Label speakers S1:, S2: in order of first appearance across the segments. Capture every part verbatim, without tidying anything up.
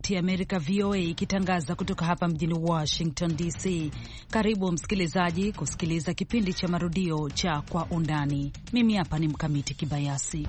S1: ya Amerika V O A ikitangaza kutoka hapa mjini Washington D C. Karibu msikilizaji kusikiliza kipindi cha marudio cha Kwa Undani. Mimi hapa ni Mkamiti Kibayasi.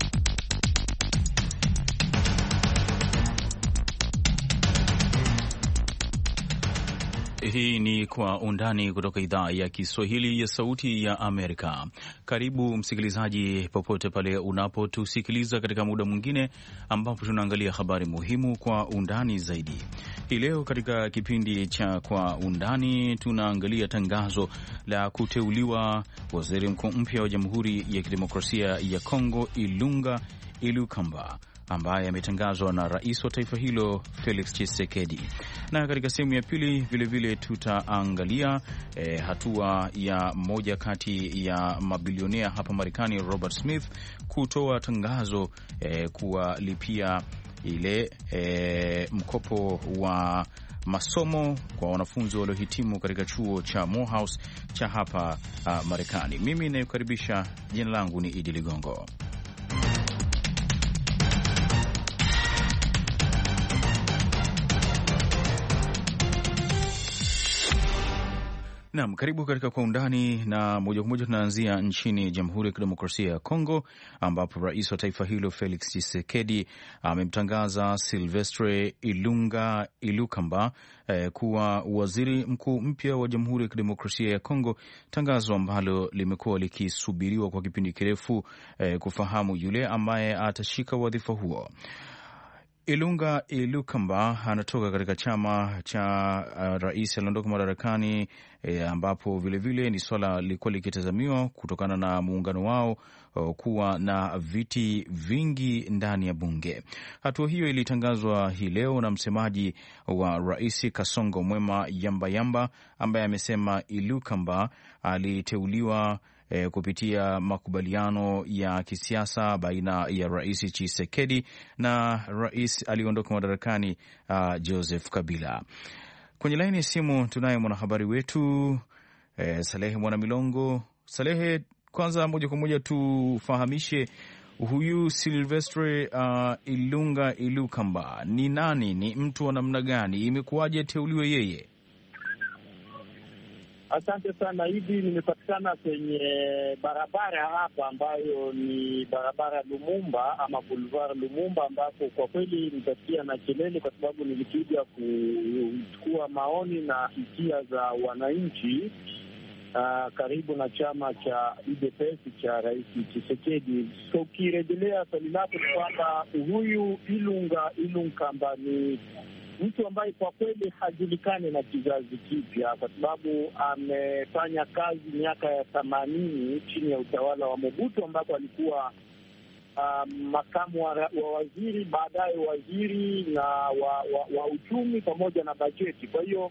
S2: Hii ni Kwa Undani kutoka idhaa ya Kiswahili ya Sauti ya Amerika. Karibu msikilizaji, popote pale unapotusikiliza katika muda mwingine ambapo tunaangalia habari muhimu kwa undani zaidi. Hii leo katika kipindi cha Kwa Undani tunaangalia tangazo la kuteuliwa waziri mkuu mpya wa Jamhuri ya Kidemokrasia ya Kongo, Ilunga Ilukamba, ambaye ametangazwa na rais wa taifa hilo Felix Tshisekedi. Na katika sehemu ya pili vilevile tutaangalia eh, hatua ya moja kati ya mabilionea hapa Marekani, Robert Smith, kutoa tangazo eh, kuwalipia ile eh, mkopo wa masomo kwa wanafunzi waliohitimu katika chuo cha Morehouse cha hapa uh, Marekani. Mimi ninayokaribisha, jina langu ni Idi Ligongo. Naam, karibu katika Kwa Undani, na moja kwa moja tunaanzia nchini Jamhuri ya Kidemokrasia ya Kongo ambapo rais wa taifa hilo Felix Tshisekedi amemtangaza Silvestre Ilunga Ilukamba eh, kuwa waziri mkuu mpya wa Jamhuri ya Kidemokrasia ya Kongo, tangazo ambalo limekuwa likisubiriwa kwa kipindi kirefu eh, kufahamu yule ambaye atashika wadhifa huo. Ilunga Ilukamba anatoka katika chama cha uh, rais aliondoka madarakani e, ambapo vilevile vile ni swala lilikuwa likitazamiwa kutokana na muungano wao uh, kuwa na viti vingi ndani ya bunge. Hatua hiyo ilitangazwa hii leo na msemaji wa rais Kasongo Mwema Yamba Yamba, ambaye amesema Ilukamba aliteuliwa E, kupitia makubaliano ya kisiasa baina ya rais Tshisekedi na rais aliondoka madarakani uh, Joseph Kabila. Kwenye laini ya simu tunaye mwanahabari wetu e, Salehe Mwanamilongo. Salehe, kwanza moja kwa moja tufahamishe, huyu Silvestre uh, Ilunga Ilukamba ni nani? Ni mtu wa namna gani? Imekuwaje teuliwe yeye?
S3: Asante sana hivi, nimepatikana kwenye barabara hapa ambayo ni barabara Lumumba ama Boulevard Lumumba, ambapo kwa kweli nitasikia na kelele kwa sababu nilikuja kuchukua maoni na hisia za wananchi uh, karibu na chama cha U D P S cha rais Tshisekedi. So ukirejelea swali lako ni kwamba huyu Ilunga Ilunkamba ni mtu ambaye kwa kweli hajulikani na kizazi kipya, kwa sababu amefanya kazi miaka ya themanini chini ya utawala wa Mobutu, ambapo alikuwa uh, makamu wa, wa waziri, baadaye waziri na wa, wa, wa uchumi pamoja na bajeti. Kwa hiyo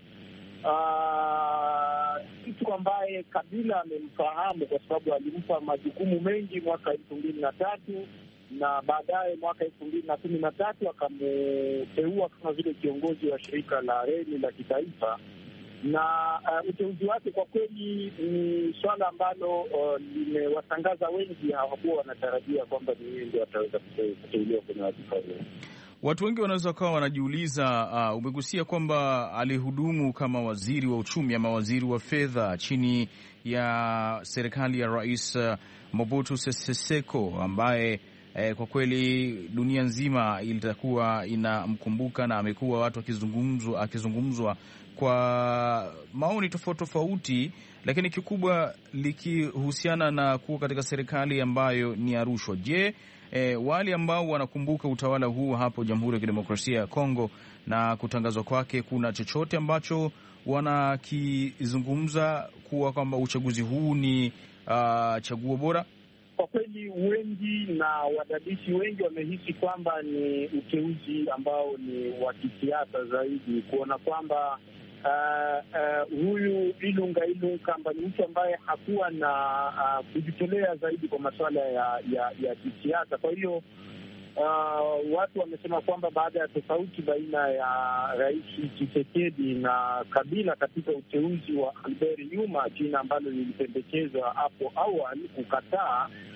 S3: mtu uh, ambaye Kabila amemfahamu kwa sababu alimpa majukumu mengi mwaka elfu mbili na tatu na baadaye mwaka elfu mbili na kumi na tatu akamuteua kama vile kiongozi wa shirika la reli la kitaifa. Na uh, uteuzi wake kwa kweli ni swala ambalo uh, limewatangaza wengi. Hawakuwa wanatarajia kwamba ni yeye ndio ataweza kuteuliwa kwenye wadhifa huo.
S2: Watu wengi wanaweza kuwa wanajiuliza, uh, umegusia kwamba alihudumu kama waziri wa uchumi ama waziri wa fedha chini ya serikali ya Rais uh, Mobutu Sese Seko, ambaye Eh, kwa kweli dunia nzima ilitakuwa inamkumbuka na amekuwa watu akizungumzwa akizungumzwa kwa maoni tofauti tofauti, lakini kikubwa likihusiana na kuwa katika serikali ambayo ni ya rushwa. Je, eh, wale ambao wanakumbuka utawala huu hapo Jamhuri ya Kidemokrasia ya Kongo na kutangazwa kwake, kuna chochote ambacho wanakizungumza kuwa kwamba uchaguzi huu ni uh, chaguo bora?
S3: Kwa kweli wengi na wadadisi wengi wamehisi kwamba ni uteuzi ambao ni wa kisiasa zaidi, kuona kwamba uh, uh, huyu Ilunga Ilunkamba ni mtu ambaye hakuwa na uh, kujitolea zaidi kwa masuala ya, ya, ya kisiasa. Kwa hiyo uh, watu wamesema kwamba baada ya tofauti baina ya rais Tshisekedi na Kabila katika uteuzi wa Albert Yuma, jina ambalo lilipendekezwa hapo awali, kukataa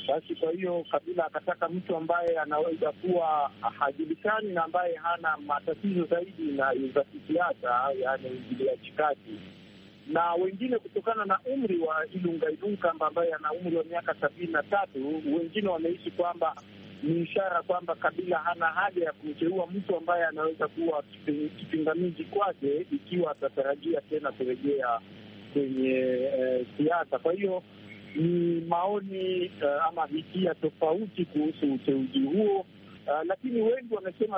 S3: Basi kwa hiyo Kabila akataka mtu ambaye anaweza kuwa hajulikani na ambaye hana matatizo zaidi na za kisiasa, yaani uingiliaji kati. Na wengine kutokana na umri wa Ilunga Ilunkamba ambaye ana umri wa miaka sabini na tatu, wengine wameishi kwamba ni ishara kwamba Kabila hana haja ya kumteua mtu ambaye anaweza kuwa kipingamizi kwake ikiwa atatarajia tena kurejea kwenye eh, siasa. Kwa hiyo ni maoni uh, ama hisia tofauti kuhusu uteuzi huo, uh, lakini wengi wamesema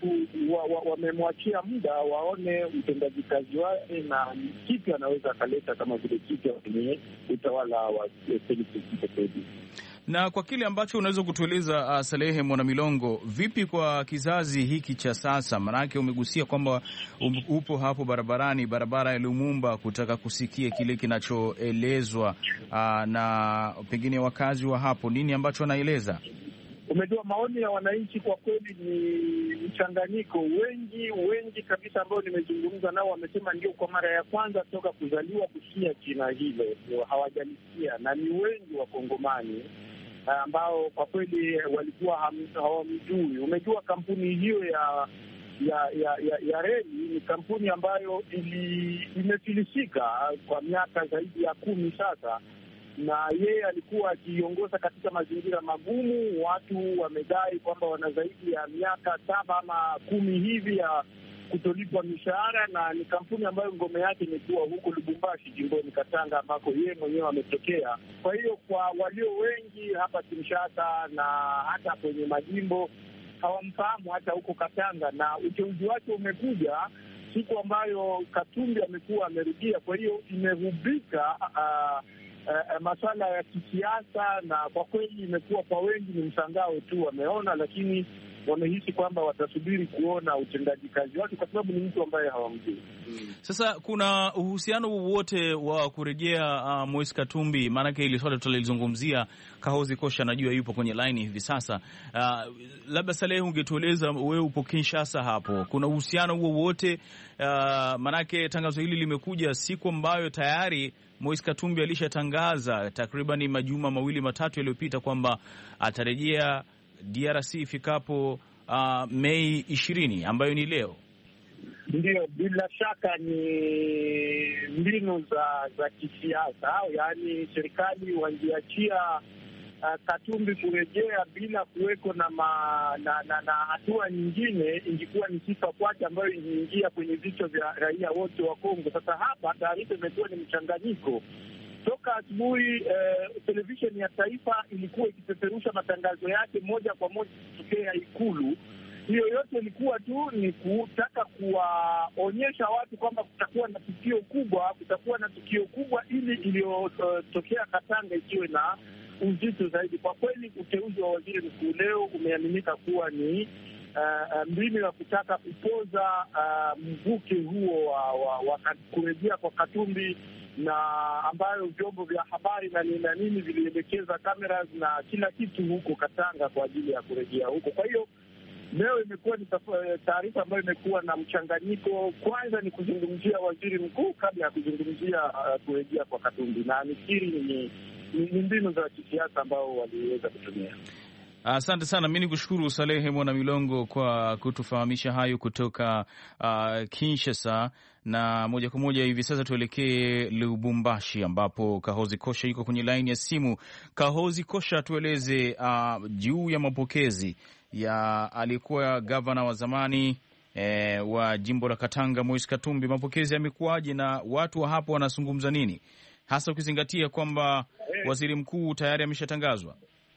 S3: wamemwachia wa, wa muda waone utendaji kazi wake na kipi anaweza akaleta kama vile kipya kwenye utawala wa Felix Tshisekedi.
S2: Na kwa kile ambacho unaweza kutueleza uh, Salehe Mwanamilongo, vipi kwa kizazi hiki cha sasa? Maanake umegusia kwamba upo hapo barabarani, barabara ya Lumumba, kutaka kusikia kile kinachoelezwa uh, na pengine wakazi wa hapo, nini ambacho wanaeleza?
S3: Umejua, maoni ya wananchi kwa kweli ni mchanganyiko. Wengi wengi kabisa ambao nimezungumza nao wamesema ndio kwa mara ya kwanza toka kuzaliwa kusikia jina hilo, hawajalisikia, na ni wengi wa Kongomani ambao kwa kweli walikuwa hawamjui. Umejua, kampuni hiyo ya ya ya, ya, ya reli ni kampuni ambayo ili imefilisika kwa miaka zaidi ya kumi sasa, na yeye alikuwa akiongoza katika mazingira magumu. Watu wamedai kwamba wana zaidi ya miaka saba ama kumi hivi ya kutolipwa mishahara, na ni kampuni ambayo ngome yake imekuwa huko Lubumbashi, jimboni Katanga, ambako yeye mwenyewe ametokea. Kwa hiyo kwa walio wengi hapa Kinshasa na hata kwenye majimbo hawamfahamu hata huko Katanga, na uteuzi wake umekuja siku ambayo Katumbi amekuwa amerudia. Kwa hiyo imehubika uh, uh, masuala ya kisiasa, na kwa kweli imekuwa kwa wengi ni mshangao tu, wameona, lakini wamehisi kwamba watasubiri kuona utendaji kazi wake kwa sababu ni mtu ambaye hawamjui. Hmm.
S2: Sasa kuna uhusiano wowote wa kurejea uh, Moise Katumbi? Maanake ili swala tutalizungumzia. Kahozi Kosha najua yupo kwenye line hivi sasa. Uh, labda Salehe, ungetueleza, wewe upo Kinshasa hapo, kuna uhusiano wowote? Uh, maanake tangazo hili limekuja siku ambayo tayari Moise Katumbi alishatangaza takriban majuma mawili matatu yaliyopita kwamba atarejea D R C ifikapo uh, Mei ishirini ambayo ni leo.
S3: Ndio, bila shaka ni mbinu za za kisiasa, yaani serikali wangeachia uh, Katumbi kurejea bila kuweko na, ma, na, na, na hatua nyingine, ingekuwa ni sifa kwake ambayo ingeingia kwenye vichwa vya raia wote wa Kongo. Sasa hapa taarifa imekuwa ni mchanganyiko. Toka asubuhi eh, televisheni ya taifa ilikuwa ikipeperusha matangazo yake moja kwa moja kutokea Ikulu. Hiyo yote ilikuwa tu ni kutaka kuwaonyesha watu kwamba kutakuwa na tukio kubwa, kutakuwa na tukio kubwa ili iliyotokea uh, Katanga ikiwe na uzito zaidi. Kwa kweli uteuzi wa waziri mkuu leo umeaminika kuwa ni uh, mbinu ya kutaka kupoza uh, mvuke huo wa, wa, wa kurejea kwa Katumbi, na ambayo vyombo vya habari na nini na nini vilielekeza kamera na kila kitu huko Katanga kwa ajili ya kurejea huko. Kwa hiyo leo imekuwa ni taarifa ambayo imekuwa na mchanganyiko. Kwanza ni kuzungumzia waziri mkuu kabla ya kuzungumzia uh, kurejea kwa Katumbi, na nafikiri ni, ni, ni mbinu za kisiasa ambao waliweza kutumia.
S2: Asante sana. Mi ni kushukuru Salehe Mwana Milongo kwa kutufahamisha hayo kutoka uh, Kinshasa, na moja kwa moja hivi sasa tuelekee Lubumbashi ambapo Kahozi Kosha yuko kwenye laini ya simu. Kahozi Kosha, tueleze uh, juu ya mapokezi ya aliyekuwa gavana wa zamani eh, wa jimbo la Katanga Moise Katumbi. Mapokezi yamekuwaje na watu wa hapo wanazungumza nini, hasa ukizingatia kwamba waziri mkuu tayari ameshatangazwa?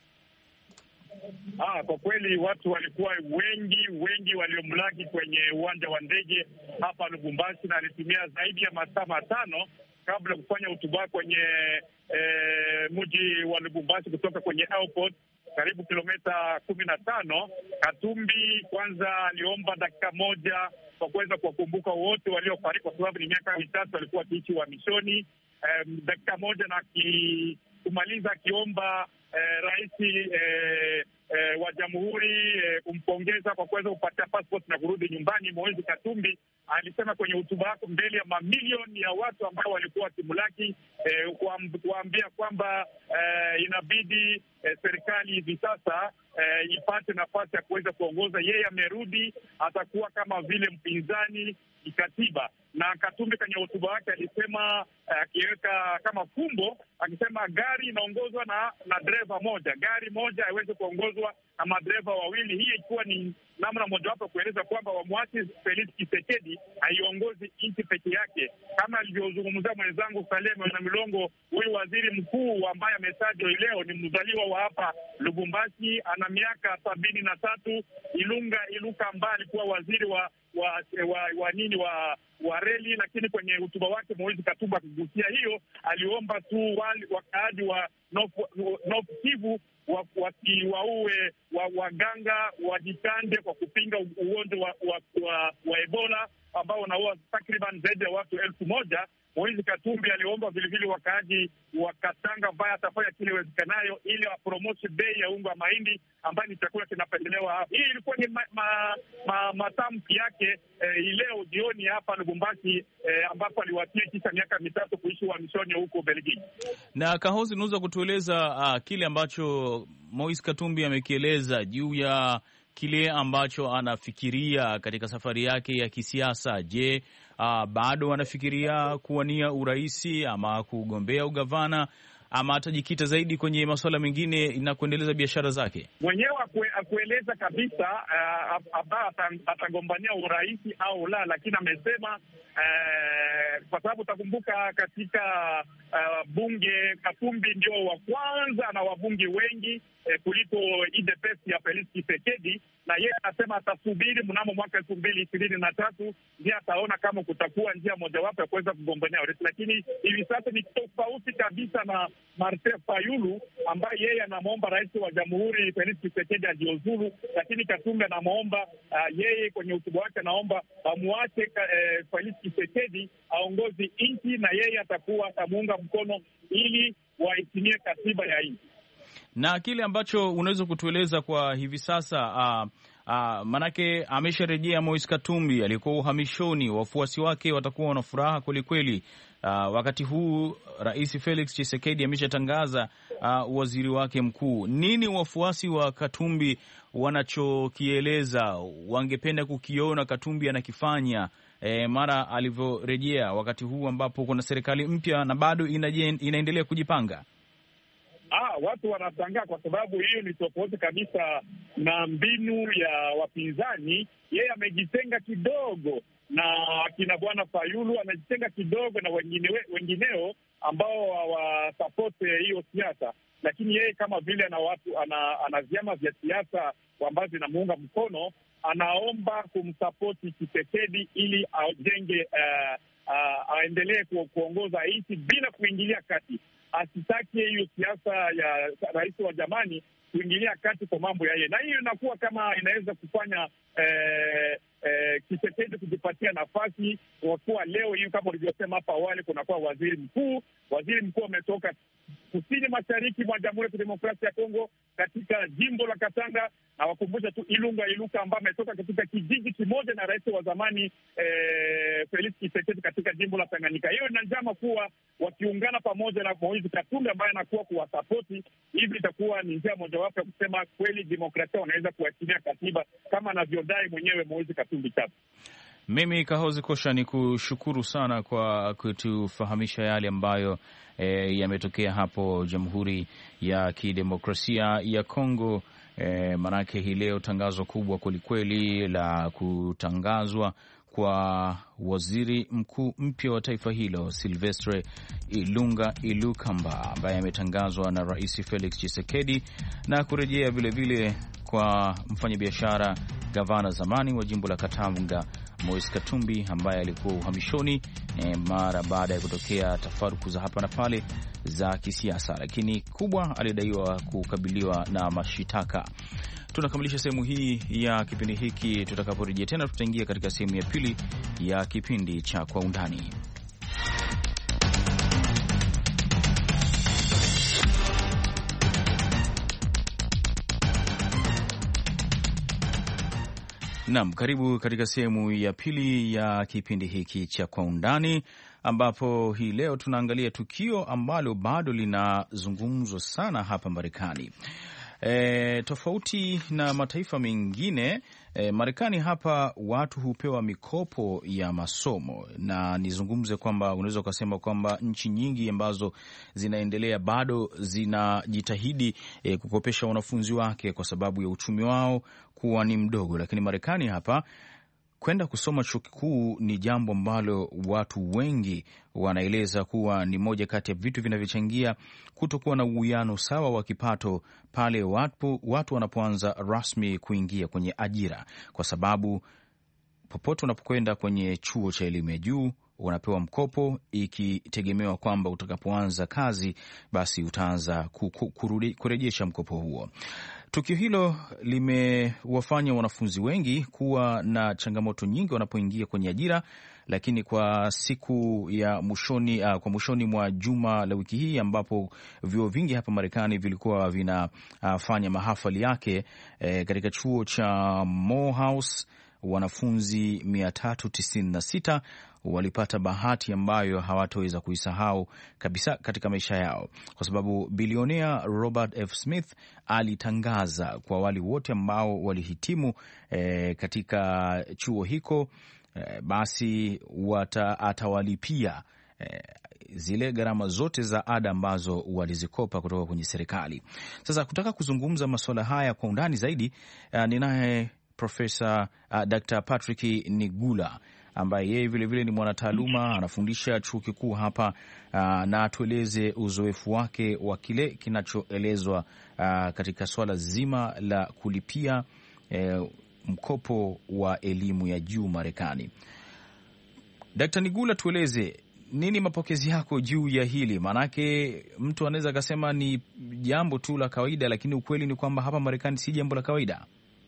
S4: Ah, kwa kweli watu walikuwa wengi wengi waliomlaki kwenye uwanja wa ndege hapa Lubumbashi, na alitumia zaidi ya masaa matano kabla ya kufanya hotuba kwenye eh, mji wa Lubumbashi kutoka kwenye airport karibu kilomita kumi na tano. Katumbi kwanza aliomba dakika moja kwa kuweza kuwakumbuka wote waliofariki, kwa sababu ni miaka mitatu alikuwa akiishi uhamishoni. Eh, dakika moja na ki, kumaliza akiomba eh, rais eh, eh, wa jamhuri eh, kumpongeza kwa kuweza kupatia passport na kurudi nyumbani Moise Katumbi, alisema kwenye hotuba yake mbele ya mamilioni ya watu ambao walikuwa wakimlaki eh, kuambia kwamba eh, inabidi eh, serikali hivi sasa eh, ipate nafasi ya kuweza kuongoza. Yeye amerudi, atakuwa kama vile mpinzani kikatiba. Na Katumbi kwenye hotuba yake alisema, akiweka uh, kama fumbo, akisema gari inaongozwa na na dereva moja, gari moja haiwezi kuongozwa na madereva wawili. Hii ikiwa ni namna mojawapo kueleza kwamba wamwachi Felix Tshisekedi haiongozi nchi peke yake, kama alivyozungumzia mwenzangu Saleme na Milongo. Huyu waziri mkuu ambaye ametajwa leo ni mzaliwa wa hapa Lubumbashi, ana miaka sabini na tatu. Ilunga Iluka ambaye alikuwa waziri wa wa wa, wa nini wa wa reli, lakini kwenye hotuba wake Moise Katumbi akigusia hiyo, aliomba tu wale wakaaji wa North Kivu wasiwaue wa waganga wajitande kwa kupinga ugonjwa wa, wa, wa, wa Ebola ambao unaua takriban zaidi ya watu elfu moja. Moise Katumbi aliomba vilevile wakaaji wa Katanga ambaye atafanya kile iwezekanayo ili wapromoshe bei ya unga wa mahindi ambayo ni chakula kinapendelewa hapa. Hii ilikuwa ni ma, ma, ma, matamki yake eh, leo jioni hapa Lubumbashi, eh, ambapo aliwatia kisha miaka mitatu kuishi uhamishoni huko Belgiji.
S2: Na Kahozi, unaweza kutueleza uh, kile ambacho Moise Katumbi amekieleza juu ya kile ambacho anafikiria katika safari yake ya kisiasa? Je, uh, bado anafikiria kuwania uraisi ama kugombea ugavana, ama atajikita zaidi kwenye masuala mengine na kuendeleza biashara zake?
S4: Mwenyewe akueleza kabisa uh, atagombania uraisi au la, lakini amesema uh, kwa sababu utakumbuka katika uh, bunge Katumbi ndio wa kwanza na wabunge wengi eh, kuliko I D P S ya Felix Tshisekedi, na yeye anasema atasubiri mnamo mwaka elfu mbili ishirini na tatu ndiye ataona kama kutakuwa njia mojawapo ya kuweza kugombania urais. Lakini hivi sasa ni tofauti kabisa na Martin Fayulu ambaye yeye anamwomba rais wa jamhuri Felix Tshisekedi ajiuzulu, lakini Katumbi anamwomba uh, yeye kwenye hotuba wake anaomba amuache uh, Felix Tshisekedi aongozi nchi, na yeye atakuwa atamuunga mkono ili waheshimie katiba ya nchi.
S2: Na kile ambacho unaweza kutueleza kwa hivi sasa, uh, uh, manake amesharejea Moise Katumbi, alikuwa uhamishoni, wafuasi wake watakuwa wana furaha kweli kweli. Uh, wakati huu Rais Felix Tshisekedi ameshatangaza uh, waziri wake mkuu. Nini wafuasi wa Katumbi wanachokieleza, wangependa kukiona Katumbi anakifanya eh, mara alivyorejea, wakati huu ambapo kuna serikali mpya na bado inaendelea kujipanga?
S4: Ah, watu wanashangaa kwa sababu hiyo ni tofauti kabisa na mbinu ya wapinzani. Yeye amejitenga kidogo na akina bwana Fayulu, amejitenga kidogo na wengine, wengineo ambao hawasapoti hiyo siasa, lakini yeye kama vile ana watu ana, ana vyama vya siasa ambazo zinamuunga mkono, anaomba kumsapoti Tshisekedi ili ajenge uh, uh, aendelee ku, kuongoza nchi bila kuingilia kati. Asitake hiyo siasa ya rais wa zamani kuingilia kati kwa mambo ya yeye, na hiyo inakuwa kama inaweza kufanya eh, eh, Tshisekedi kujipatia nafasi kwa kuwa leo hiyo, kama ulivyosema hapa awali, kunakuwa waziri mkuu. Waziri mkuu ametoka kusini mashariki mwa Jamhuri ya Kidemokrasia ya Kongo katika jimbo la Katanga, na wakumbusha tu Ilunga Iluka ambaye ametoka katika kijiji kimoja na rais wa zamani eh, Felix Tshisekedi katika jimbo la Tanganyika. Hiyo ina njama kuwa wakiungana pamoja na Moise Katumbi ambaye anakuwa kuwasapoti, hivi itakuwa ni njia mojawapo ya kusema kweli demokrasia wanaweza kuheshimia katiba kama anavyodai mwenyewe Moise Katumbi Chapa.
S2: Mimi Kahozi Kosha ni kushukuru sana kwa kutufahamisha yale ambayo e, yametokea hapo Jamhuri ya Kidemokrasia ya Kongo. E, manake hii leo tangazo kubwa kwelikweli la kutangazwa kwa waziri mkuu mpya wa taifa hilo Silvestre Ilunga Ilukamba, ambaye ametangazwa na Rais Felix Tshisekedi, na kurejea vilevile kwa mfanyabiashara gavana zamani wa jimbo la Katanga Moise Katumbi ambaye alikuwa uhamishoni e, mara baada ya kutokea tafaruku za hapa na pale za kisiasa, lakini kubwa alidaiwa kukabiliwa na mashitaka. Tunakamilisha sehemu hii ya kipindi hiki. Tutakaporejea tena, tutaingia katika sehemu ya pili ya kipindi cha Kwa Undani. Naam, karibu katika sehemu ya pili ya kipindi hiki cha Kwa Undani, ambapo hii leo tunaangalia tukio ambalo bado linazungumzwa sana hapa Marekani. E, tofauti na mataifa mengine, e, Marekani hapa watu hupewa mikopo ya masomo, na nizungumze kwamba unaweza ukasema kwamba nchi nyingi ambazo zinaendelea bado zinajitahidi e, kukopesha wanafunzi wake kwa sababu ya uchumi wao kuwa ni mdogo, lakini Marekani hapa kwenda kusoma chuo kikuu ni jambo ambalo watu wengi wanaeleza kuwa ni moja kati ya vitu vinavyochangia kutokuwa na uwiano sawa wa kipato pale watu, watu wanapoanza rasmi kuingia kwenye ajira, kwa sababu popote unapokwenda kwenye chuo cha elimu ya juu unapewa mkopo ikitegemewa kwamba utakapoanza kazi basi utaanza kurejesha mkopo huo. Tukio hilo limewafanya wanafunzi wengi kuwa na changamoto nyingi wanapoingia kwenye ajira, lakini kwa siku ya mwishoni, uh, kwa mwishoni mwa juma la wiki hii ambapo vyuo vingi hapa Marekani vilikuwa vinafanya uh, mahafali yake eh, katika chuo cha Morehouse, wanafunzi mia tatu tisini na sita walipata bahati ambayo hawataweza kuisahau kabisa katika maisha yao, kwa sababu bilionea Robert F. Smith alitangaza kwa wale wote ambao walihitimu eh, katika chuo hiko eh, basi wata, atawalipia eh, zile gharama zote za ada ambazo walizikopa kutoka kwenye serikali. Sasa kutaka kuzungumza masuala haya kwa undani zaidi, uh, ninaye Profesa uh, Doctor Patrick Nigula ambaye yeye vilevile ni mwanataaluma, anafundisha chuo kikuu hapa, uh, na atueleze uzoefu wake wa kile kinachoelezwa uh, katika swala zima la kulipia uh, mkopo wa elimu ya juu Marekani. Daktari Nigula, tueleze nini mapokezi yako juu ya hili? Maanake mtu anaweza akasema ni jambo tu la kawaida, lakini ukweli ni kwamba hapa Marekani si jambo la kawaida.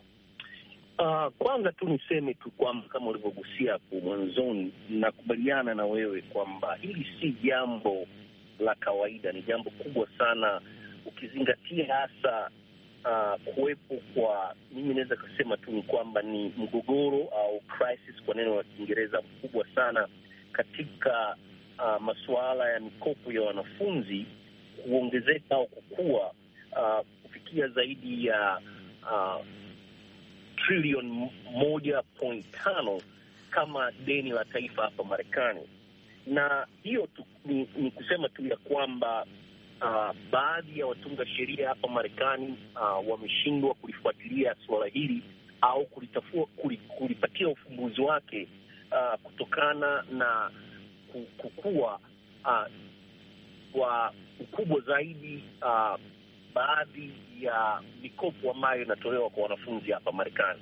S5: Uh, kwanza tu niseme tu kwamba kama ulivyogusia hapo mwanzoni, nakubaliana na wewe kwamba hili si jambo la kawaida, ni jambo kubwa sana ukizingatia hasa uh, kuwepo kwa, mimi naweza kusema tu ni kwamba ni mgogoro au crisis kwa neno la Kiingereza mkubwa sana katika uh, masuala ya mikopo ya wanafunzi kuongezeka au kukua uh, kufikia zaidi ya uh, trilioni moja point tano kama deni la taifa hapa Marekani. Na hiyo tu, ni, ni kusema tu ya kwamba uh, baadhi ya watunga sheria hapa Marekani uh, wameshindwa kulifuatilia suala hili au kulitafua, kulipatia ufumbuzi wake uh, kutokana na kukua uh, wa ukubwa zaidi uh, baadhi ya mikopo ambayo inatolewa kwa wanafunzi hapa Marekani.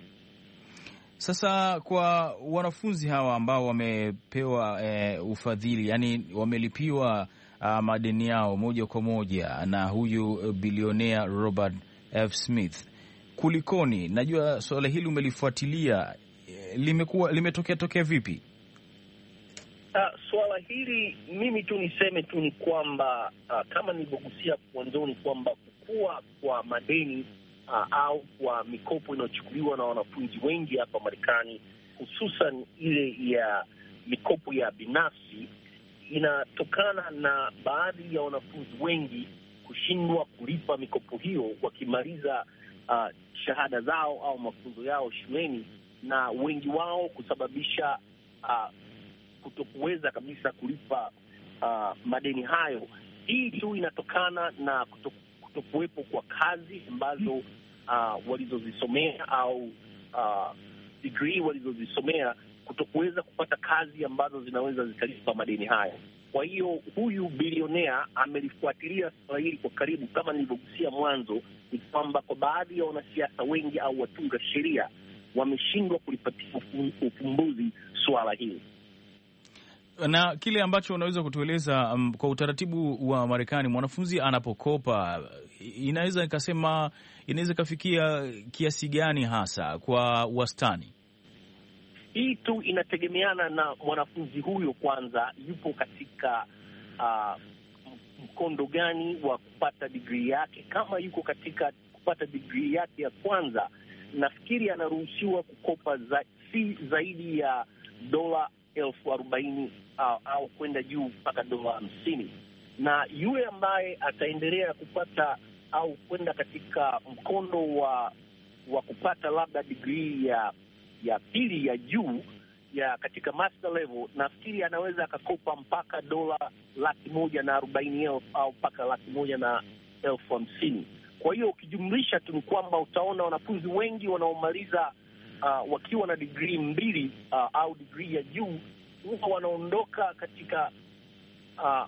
S2: Sasa kwa wanafunzi hawa ambao wamepewa e, ufadhili, yani wamelipiwa uh, madeni yao moja kwa moja na huyu bilionea Robert F. Smith, kulikoni? Najua suala hili umelifuatilia, limekuwa limetokea tokea vipi?
S5: Uh, suala hili mimi tu niseme tu ni kwamba uh, kama nilivyogusia mwanzoni kwamba kukua kwa madeni uh, au kwa mikopo inayochukuliwa na wanafunzi wengi hapa Marekani, hususan ile ya mikopo ya binafsi, inatokana na baadhi ya wanafunzi wengi kushindwa kulipa mikopo hiyo wakimaliza uh, shahada zao au mafunzo yao shuleni, na wengi wao kusababisha uh, kutokuweza kabisa kulipa uh, madeni hayo. Hii tu inatokana na kutokuwepo kwa kazi ambazo uh, walizozisomea au uh, degree walizozisomea, kutokuweza kupata kazi ambazo zinaweza zikalipa madeni hayo. Kwa hiyo huyu bilionea amelifuatilia suala hili kwa karibu. Kama nilivyogusia mwanzo, ni kwamba kwa baadhi ya wanasiasa wengi au watunga sheria wameshindwa kulipatia ufumbuzi suala hili.
S2: Na kile ambacho unaweza kutueleza um, kwa utaratibu wa Marekani, mwanafunzi anapokopa inaweza ikasema inaweza ikafikia kiasi gani hasa kwa wastani?
S5: Hii tu inategemeana na mwanafunzi huyo, kwanza yupo katika uh, mkondo gani wa kupata degree yake. Kama yuko katika kupata degree yake ya kwanza nafikiri anaruhusiwa kukopa za, si zaidi ya dola elfu arobaini au, au kwenda juu mpaka dola hamsini, na yule ambaye ataendelea kupata au kwenda katika mkondo wa wa kupata labda degree ya ya pili ya juu ya katika master level, nafikiri anaweza akakopa mpaka dola laki moja na arobaini elfu au mpaka laki moja na elfu hamsini. Kwa hiyo ukijumlisha tu ni kwamba utaona wanafunzi wengi wanaomaliza uh, wakiwa na degree mbili uh, au degree ya juu huwa wanaondoka katika uh,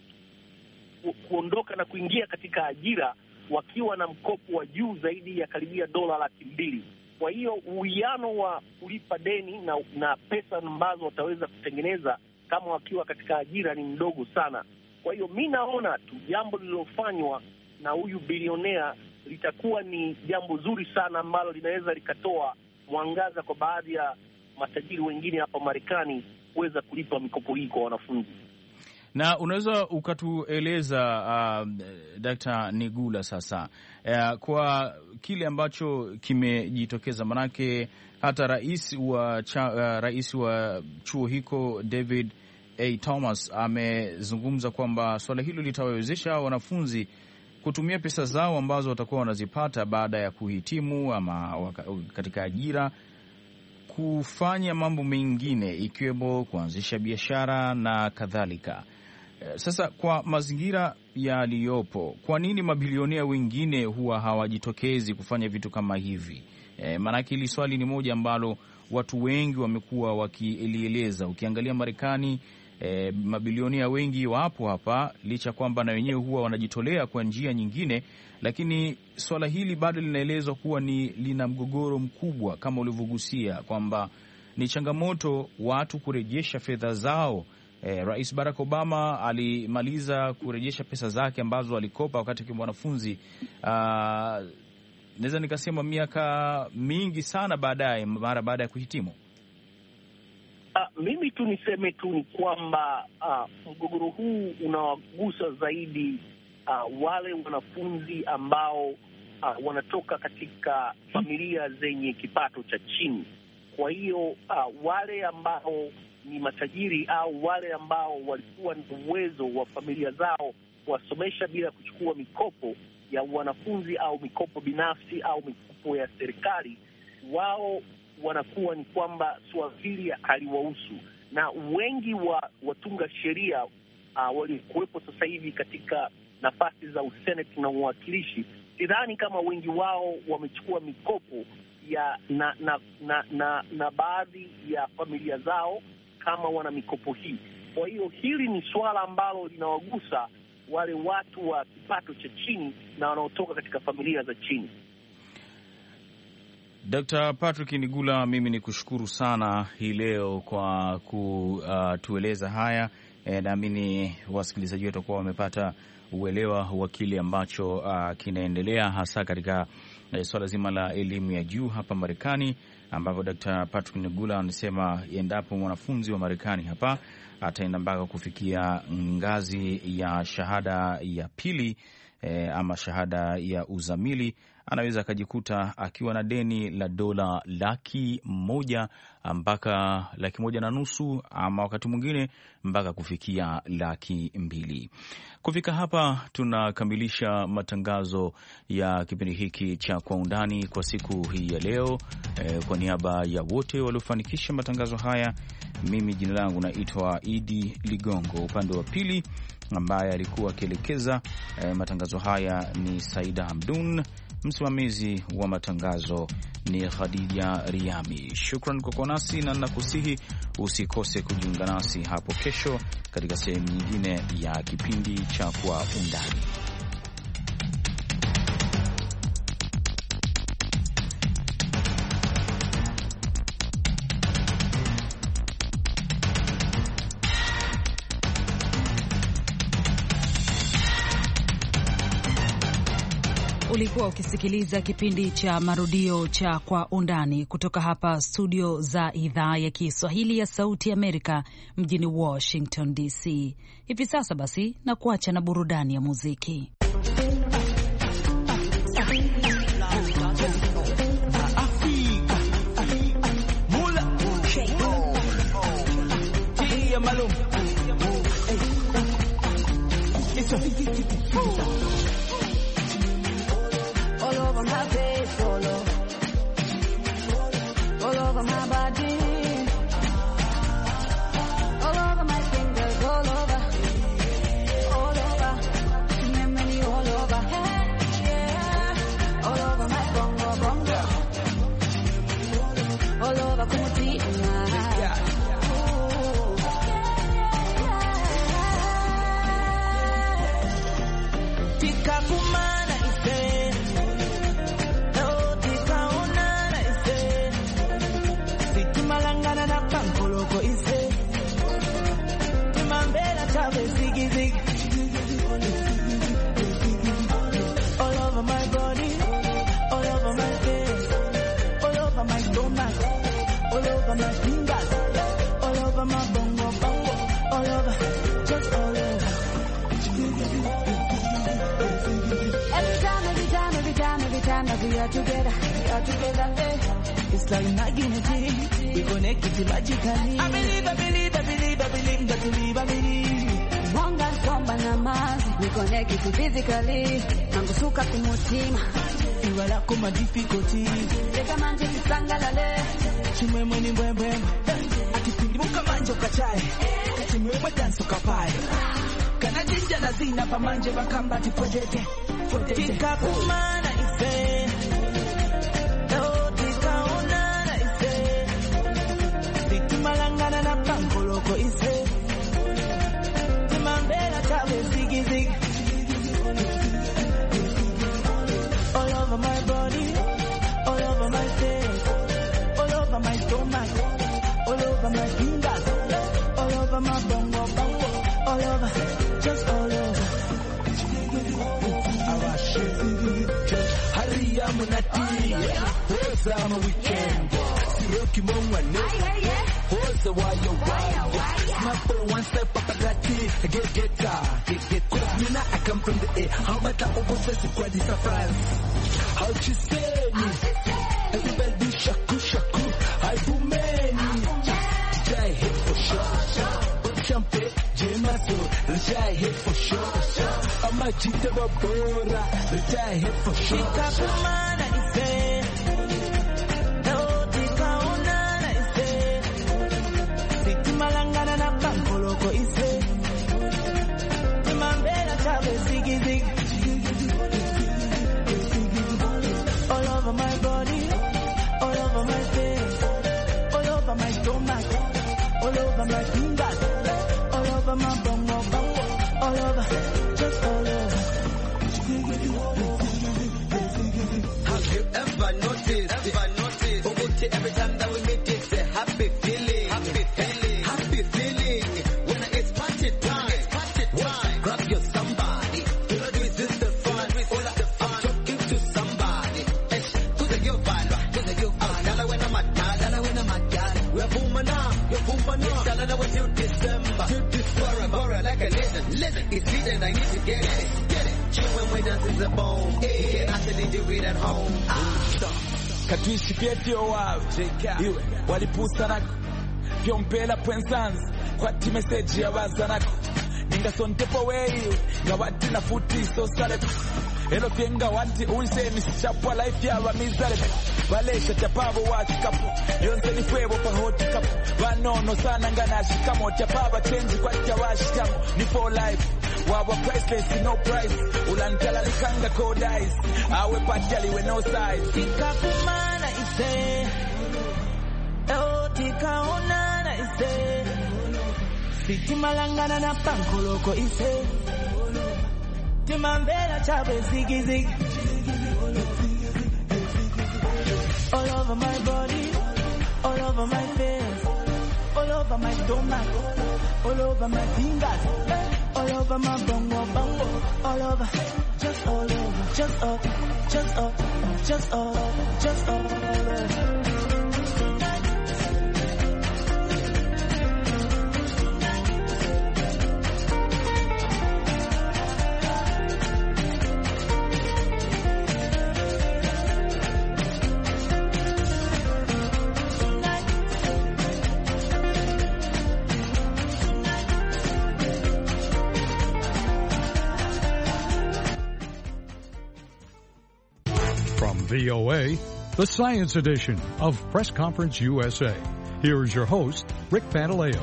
S5: kuondoka na kuingia katika ajira wakiwa na mkopo wa juu zaidi ya karibia dola laki mbili. Kwa hiyo uwiano wa kulipa deni na, na pesa ambazo wataweza kutengeneza kama wakiwa katika ajira ni mdogo sana. Kwa hiyo mi naona tu jambo lililofanywa na huyu bilionea litakuwa ni jambo zuri sana ambalo linaweza likatoa mwangaza kwa baadhi ya matajiri wengine hapa Marekani kuweza kulipa mikopo hii kwa wanafunzi.
S2: Na unaweza ukatueleza uh, Daktari Nigula sasa uh, kwa kile ambacho kimejitokeza, manake hata rais wa cha, uh, rais wa chuo hiko David A. Thomas amezungumza kwamba swala hilo litawawezesha wanafunzi kutumia pesa zao ambazo watakuwa wanazipata baada ya kuhitimu ama waka, katika ajira kufanya mambo mengine ikiwemo kuanzisha biashara na kadhalika. Sasa kwa mazingira yaliyopo, kwa nini mabilionea wengine huwa hawajitokezi kufanya vitu kama hivi? E, maanake hili swali ni moja ambalo watu wengi wamekuwa wakilieleza. Ukiangalia Marekani, e, mabilionea wengi wapo hapa, licha kwamba na wenyewe huwa wanajitolea kwa njia nyingine, lakini swala hili bado linaelezwa kuwa ni lina mgogoro mkubwa, kama ulivyogusia kwamba ni changamoto watu kurejesha fedha zao. Eh, Rais Barack Obama alimaliza kurejesha pesa zake ambazo alikopa wakati akiwa mwanafunzi, uh, naweza nikasema miaka mingi sana baadaye, mara baada ya kuhitimu.
S5: Uh, mimi tu niseme tu ni kwamba uh, mgogoro huu unawagusa zaidi uh, wale wanafunzi ambao uh, wanatoka katika familia zenye kipato cha chini. Kwa hiyo uh, wale ambao ni matajiri au wale ambao walikuwa na uwezo wa familia zao kuwasomesha bila kuchukua mikopo ya wanafunzi au mikopo binafsi au mikopo ya serikali, wao wanakuwa ni kwamba swala hili haliwahusu. Na wengi wa watunga sheria uh, waliokuwepo sasa hivi katika nafasi za useneti na uwakilishi, sidhani kama wengi wao wamechukua mikopo ya na na na, na, na baadhi ya familia zao kama wana mikopo hii. Kwa hiyo hili ni swala ambalo linawagusa wale watu wa kipato cha chini na wanaotoka katika familia za chini.
S2: Daktari Patrick Nigula, mimi ni kushukuru sana hii leo kwa kutueleza haya. E, naamini wasikilizaji wetu watakuwa wamepata uelewa wa kile ambacho uh, kinaendelea hasa katika uh, swala zima la elimu ya juu hapa Marekani, ambapo Daktari Patrick Nigula anasema endapo mwanafunzi wa Marekani hapa ataenda mpaka kufikia ngazi ya shahada ya pili eh, ama shahada ya uzamili, anaweza akajikuta akiwa na deni la dola laki moja mpaka laki moja na nusu, ama wakati mwingine mpaka kufikia laki mbili. Kufika hapa tunakamilisha matangazo ya kipindi hiki cha Kwa Undani kwa siku hii ya leo. E, kwa niaba ya wote waliofanikisha matangazo haya, mimi jina langu naitwa Idi Ligongo. Upande wa pili ambaye alikuwa akielekeza e, matangazo haya ni Saida Hamdun. Msimamizi wa matangazo ni Khadija Riami. Shukran kwa kuwa nasi na nakusihi usikose kujiunga nasi hapo kesho katika sehemu nyingine ya kipindi cha Kwa Undani.
S1: Ulikuwa ukisikiliza kipindi cha marudio cha Kwa Undani kutoka hapa studio za idhaa ya Kiswahili ya Sauti Amerika mjini Washington D C. Hivi sasa basi na kuacha na burudani ya muziki.
S6: ya malum.
S7: All over my face, all over, all over my body, all over my fingers, all over, all over, memory all over, yeah, all over my bongo bongo, all over Kumutima. Tika kumana ise, oh tika onana ise, sitimalangana na pankoloko ise, timambela chawe zigi zigi, all over my body, all over my face, all over my stomach, all over my fingers, all over my bongo bongo, all over, just all over. Every time, every time, every time, every time that we are together, we are together, eh. It's like magnetic, we connect it magically. I believe, I believe, I believe, I believe, that believe, I believe. Mwanga somba na mazi, we connect it physically. Mangusuka kumutima, iwala kuma difficulty. Leka manje kisangalale, chimwemwe ni mbwembwe. Akipindi muka manje ukachae, kachimwemwe dance ukapae. Kana jinja na zina pamanje bakamba tipojete. Tika kumana ise, oh tika onana ise, sitimalangana na pankoloko ise, timambela chawe zigi zigi, all over my body, all over my face, all over my stomach, all over my fingers, all over my bongo bongo, all over, just all over. Hurry up, Munati. What's on my weekend? Siroki Mongwane. What's a wire wire? Snap for one step up a gatti. Get get get get. Cause me I come from the air. How about the opposite squad is a France? How she say me? Everybody shaku shaku. I do many. Jai hit for sure. Champagne, Jemaso. Jai hit for sure. I'm a cheater bora. Jai hit for sure. Tika kumana ise, oh tika onana ise, sitimalangana na pankoloko ise, timambela chawe zigi zigi, all over my body, all over my face, all over my stomach, all over my fingers, all over my bongo bongo, all over, just all over. Have you ever noticed? Ever noticed? Oh, every time that we meet, it's a happy feeling. Happy feeling. Happy feeling. When it's party time. It's party time. Grab your somebody. Do not resist the fun. Resist the fun. I'm talking to somebody. Kuza yo balwa. Kuza yo balwa. Dala wena matala. Dala wena matala. We're booming now. You're booming now. Dala na till December. Till December. Bora like a legend. Legend. It's legend. I need to get it. Get it. When we dance is a bone. Yeah. I still need to read at home. Katuishi pietio wao iwe walipusa nako pyompela pwenzanzi kwa ti message ya wazanako ninga sontepo wewe ngawati na futi so sale elo pienga wanti unse ni chapwa life ya wamizale balesha chapabo wa chikapo yonse ni fwebo pa hoti kapo banono sana ngana shikamo chapaba change kwa chawashikamo ni for life wawa priceless no price ulantala likanga kodais awe patiali we no size tika kumana ise oh tika onana ise sitimalangana na pankoloko ise timambela chabe zigi zigi all over my body all over my face all over my stomach all over my fingers all over my bongo bongo, all over, just all over, just up, just up, just up, just all over.
S6: V O A, the Science Edition of Press Conference U S A. Here is your host, Rick Pantaleo.